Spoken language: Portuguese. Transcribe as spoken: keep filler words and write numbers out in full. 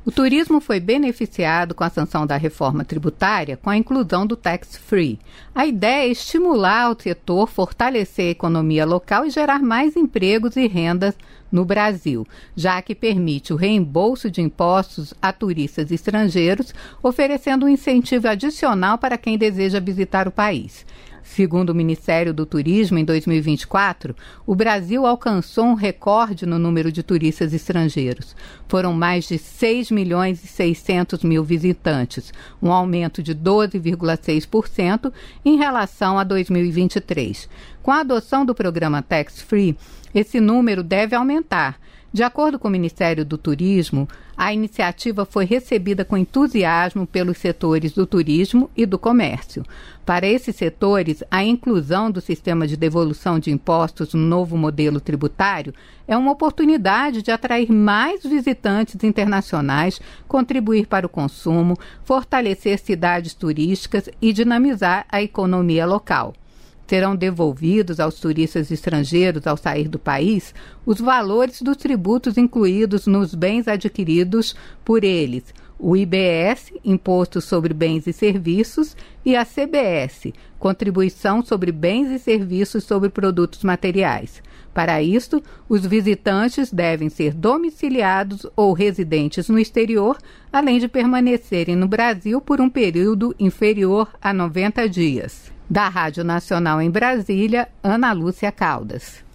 O turismo foi beneficiado com a sanção da reforma tributária com a inclusão do Tax Free. A ideia é estimular o setor, fortalecer a economia local e gerar mais empregos e rendas no Brasil, já que permite o reembolso de impostos a turistas estrangeiros, oferecendo um incentivo adicional para quem deseja visitar o país. Segundo o Ministério do Turismo, em dois mil e vinte e quatro, o Brasil alcançou um recorde no número de turistas estrangeiros. Foram mais de seis milhões e seiscentos mil visitantes, um aumento de doze vírgula seis por cento em relação a dois mil e vinte e três. Com a adoção do programa Tax Free, esse número deve aumentar. De acordo com o Ministério do Turismo, a iniciativa foi recebida com entusiasmo pelos setores do turismo e do comércio. Para esses setores, a inclusão do sistema de devolução de impostos no novo modelo tributário é uma oportunidade de atrair mais visitantes internacionais, contribuir para o consumo, fortalecer cidades turísticas e dinamizar a economia local. Serão devolvidos aos turistas estrangeiros ao sair do país os valores dos tributos incluídos nos bens adquiridos por eles, o I B S, Imposto sobre Bens e Serviços, e a C B S, Contribuição sobre Bens e Serviços sobre Produtos Materiais. Para isso, os visitantes devem ser domiciliados ou residentes no exterior, além de permanecerem no Brasil por um período inferior a noventa dias. Da Rádio Nacional em Brasília, Ana Lúcia Caldas.